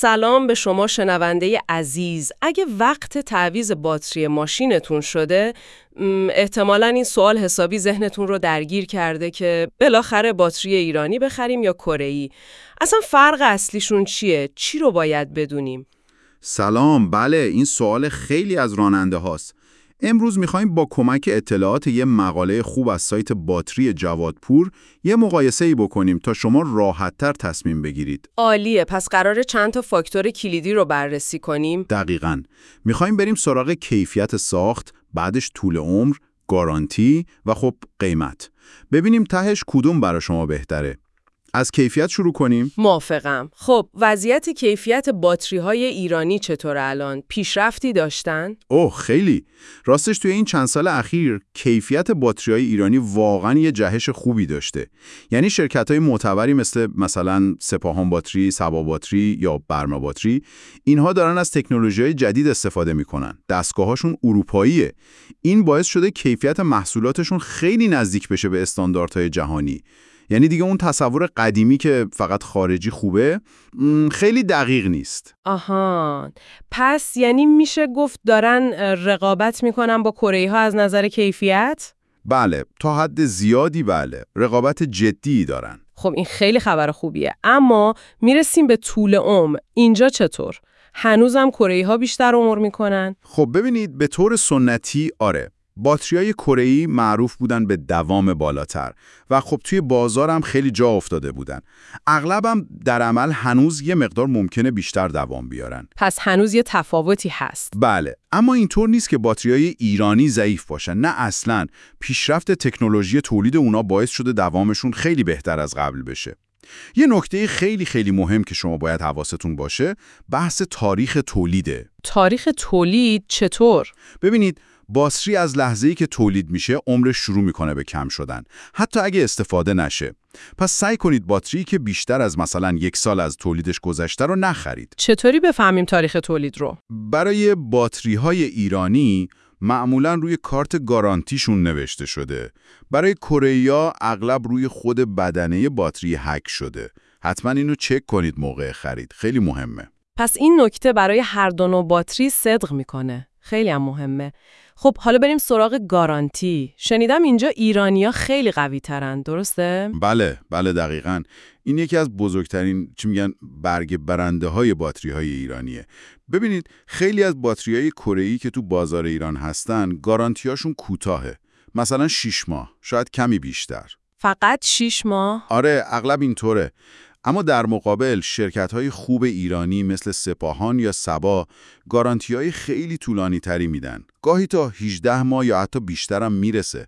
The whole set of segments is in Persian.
سلام به شما شنونده عزیز. اگه وقت تعویض باتری ماشینتون شده، احتمالاً این سوال حسابی ذهنتون رو درگیر کرده که بالاخره باتری ایرانی بخریم یا کره‌ای. اصلا فرق اصلیشون چیه؟ چی رو باید بدونیم؟ سلام، بله این سوال خیلی از راننده هاست. امروز میخوایم با کمک اطلاعات یه مقاله خوب از سایت باتری جوادپور یه مقایسه‌ای بکنیم تا شما راحت‌تر تصمیم بگیرید. عالیه، پس قراره چند تا فاکتور کلیدی رو بررسی کنیم. دقیقاً. میخوایم بریم سراغ کیفیت ساخت، بعدش طول عمر، گارانتی و خب قیمت. ببینیم تهش کدوم برای شما بهتره. از کیفیت شروع کنیم؟ موافقم. خب وضعیت کیفیت باتری‌های ایرانی چطور الان؟ پیشرفتی داشتن؟ اوه خیلی. راستش توی این چند سال اخیر کیفیت باتری‌های ایرانی واقعاً یه جهش خوبی داشته. یعنی شرکت‌های معتبری مثلا سپاهان باتری، سبا باتری یا برما باتری، اینها دارن از تکنولوژی‌های جدید استفاده می‌کنن. دستگاه‌هاشون اروپاییه. این باعث شده کیفیت محصولاتشون خیلی نزدیک بشه به استانداردهای جهانی. یعنی دیگه اون تصور قدیمی که فقط خارجی خوبه خیلی دقیق نیست. آها، پس یعنی میشه گفت دارن رقابت میکنن با کره‌ای‌ها از نظر کیفیت؟ بله، تا حد زیادی بله، رقابت جدی دارن. خب این خیلی خبر خوبیه، اما میرسیم به طول عمر. اینجا چطور؟ هنوزم کره‌ای‌ها بیشتر عمر میکنن؟ خب ببینید، به طور سنتی آره، باتریای کره‌ای معروف بودن به دوام بالاتر و خب توی بازار هم خیلی جا افتاده بودن. اغلبم در عمل هنوز یه مقدار ممکنه بیشتر دوام بیارن. پس هنوز یه تفاوتی هست. بله، اما اینطور نیست که باتریای ایرانی ضعیف باشن. نه اصلاً. پیشرفت تکنولوژی تولید اونا باعث شده دوامشون خیلی بهتر از قبل بشه. یه نکته خیلی خیلی مهم که شما باید حواستون باشه، بحث تاریخ تولیده. تاریخ تولید چطور؟ ببینید، باتری از لحظه‌ای که تولید میشه عمرش شروع میکنه به کم شدن، حتی اگه استفاده نشه. پس سعی کنید باتری که بیشتر از مثلا 1 سال از تولیدش گذشته رو نخرید. چطوری بفهمیم تاریخ تولید رو؟ برای باتری‌های ایرانی معمولاً روی کارت گارانتیشون نوشته شده. برای کره‌ای‌ها اغلب روی خود بدنه باتری هک شده. حتما اینو چک کنید موقع خرید، خیلی مهمه. پس این نکته برای هر دو نوع باتری صدق میکنه. خیلی هم مهمه. خب حالا بریم سراغ گارانتی. شنیدم اینجا ایرانی‌ها خیلی قوی ترن، درسته؟ بله دقیقاً. این یکی از بزرگترین برگ برنده های باتری های ایرانیه. ببینید، خیلی از باتری های کره‌ای که تو بازار ایران هستن گارانتیاشون کوتاهه. مثلا 6 ماه، شاید کمی بیشتر. فقط 6 ماه؟ آره، اغلب اینطوره. اما در مقابل شرکت‌های خوب ایرانی مثل سپاهان یا سبا گارانتی‌های خیلی طولانی تری میدن. گاهی تا 18 ماه یا حتی بیشترم میرسه.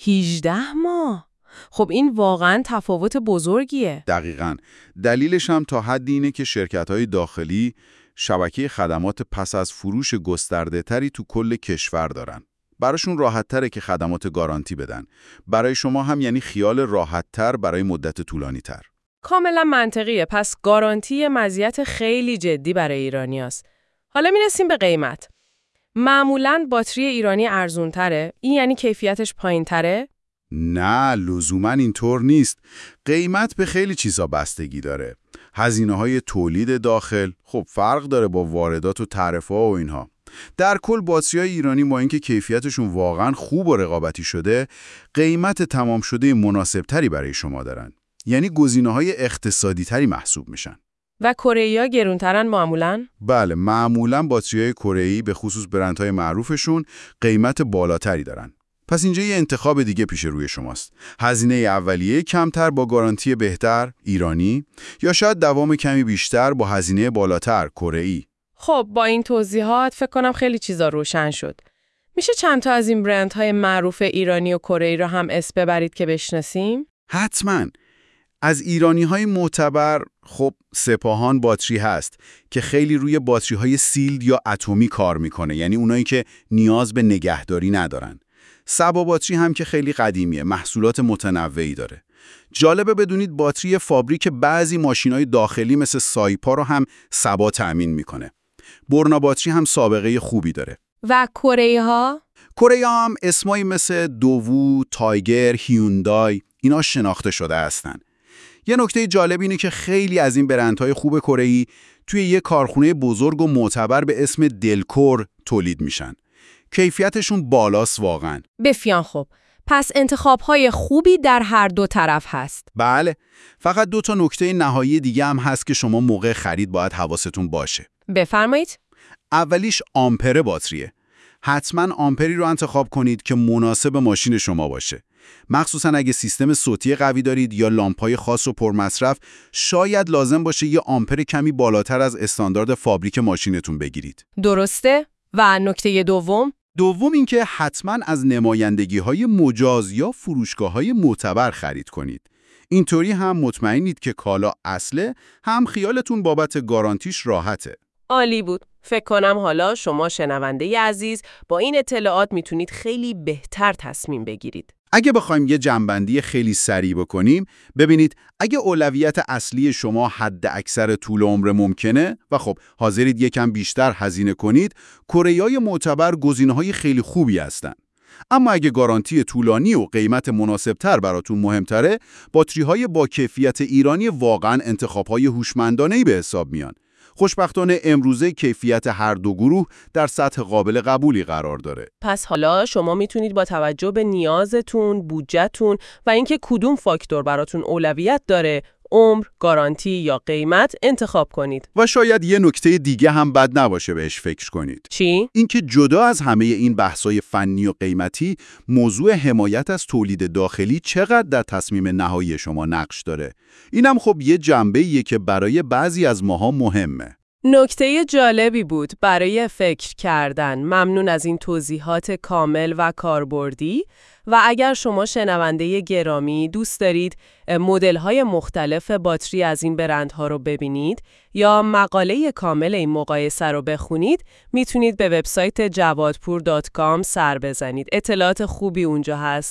18 ماه؟ خب این واقعاً تفاوت بزرگیه. دقیقاً. دلیلش هم تا حدی اینه که شرکت‌های داخلی شبکه خدمات پس از فروش گسترده تری تو کل کشور دارن. براشون راحت تره که خدمات گارانتی بدن. برای شما هم یعنی خیال راحت تر برای مدت طولانی تر. کاملا منطقیه. پس گارانتی مزیت خیلی جدی برای ایرانیاست. حالا میرسیم به قیمت. معمولاً باتری ایرانی ارزون تره. این یعنی کیفیتش پایین تره؟ نه، لزوماً اینطور نیست. قیمت به خیلی چیزا بستگی داره. هزینه‌های تولید داخل خب فرق داره با واردات و تعرفه‌ها و اینها. در کل باتری‌های ایرانی با اینکه کیفیتشون واقعاً خوب و رقابتی شده، قیمت تمام شده مناسب‌تری برای شما دارن. یعنی گزینه‌های اقتصادی‌تری محسوب میشن. و کره‌ای‌ها گرونترن معمولاً؟ بله، معمولاً باتری‌های کره‌ای به خصوص برندهای معروفشون قیمت بالاتری دارن. پس اینجا یه انتخاب دیگه پیش روی شماست. هزینه اولیه کمتر با گارانتی بهتر ایرانی، یا شاید دوام کمی بیشتر با هزینه بالاتر کره‌ای. خب با این توضیحات فکر کنم خیلی چیزا روشن شد. میشه چند تا از این برندهای معروف ایرانی و کره‌ای رو هم اسم ببرید که بشناسیم؟ حتماً. از ایرانی‌های معتبر خب سپاهان باتری هست که خیلی روی باتری‌های سیلد یا اتمی کار میکنه، یعنی اونایی که نیاز به نگهداری ندارن. سبا باتری هم که خیلی قدیمیه، محصولات متنوعی داره. جالبه بدونید باتری فابریک بعضی ماشین‌های داخلی مثل سایپا رو هم سبا تأمین میکنه. برنا باتری هم سابقه خوبی داره. و کره‌ای‌ها؟ کره‌ای‌ها هم اسمایی مثل دووو، تایگر، هیوندای اینا شناخته شده هستن. یه نکته جالب اینه که خیلی از این برندهای خوب کره‌ای توی یه کارخونه بزرگ و معتبر به اسم دلکور تولید میشن. کیفیتشون بالاست واقعاً. بسیار خوب. پس انتخاب‌های خوبی در هر دو طرف هست. بله. فقط 2 تا نکته نهایی دیگه هم هست که شما موقع خرید باید حواستون باشه. بفرمایید. اولیش آمپر باتریه. حتما آمپری رو انتخاب کنید که مناسب ماشین شما باشه. مخصوصا اگه سیستم صوتی قوی دارید یا لامپ‌های خاص و پرمصرف، شاید لازم باشه یه آمپر کمی بالاتر از استاندارد فابریک ماشینتون بگیرید. درسته؟ و نکته دوم این که حتما از نمایندگی‌های مجاز یا فروشگاه‌های معتبر خرید کنید. اینطوری هم مطمئنید که کالا اصله، هم خیالتون بابت گارانتیش راحته. عالی بود. فکر کنم حالا شما شنونده عزیز با این اطلاعات میتونید خیلی بهتر تصمیم بگیرید. اگه بخوایم یه جنبندی خیلی سریع بکنیم، ببینید اگه اولویت اصلی شما حد اکثر طول عمر ممکنه و خب حاضرید یکم بیشتر هزینه کنید، کره‌های معتبر گزینه‌های خیلی خوبی هستن. اما اگه گارانتی طولانی و قیمت مناسبتر براتون مهمتره، باتری‌های با کیفیت ایرانی واقعاً انتخاب‌های هوشمندانه‌ای به حساب میان. خوشبختانه امروزه کیفیت هر دو گروه در سطح قابل قبولی قرار داره. پس حالا شما میتونید با توجه به نیازتون، بودجه‌تون و اینکه کدوم فاکتور براتون اولویت داره، عمر، گارانتی یا قیمت انتخاب کنید. و شاید یه نکته دیگه هم بد نباشه بهش فکر کنید. چی؟ اینکه جدا از همه این بحث‌های فنی و قیمتی، موضوع حمایت از تولید داخلی چقدر در تصمیم نهایی شما نقش داره. اینم خب یه جنبه‌ایه که برای بعضی از ماها مهمه. نکته جالبی بود برای فکر کردن. ممنون از این توضیحات کامل و کاربردی. و اگر شما شنونده گرامی دوست دارید مدل‌های مختلف باتری از این برندها رو ببینید یا مقاله کامل این مقایسه رو بخونید، میتونید به وبسایت jawadpur.com سر بزنید. اطلاعات خوبی اونجا هست.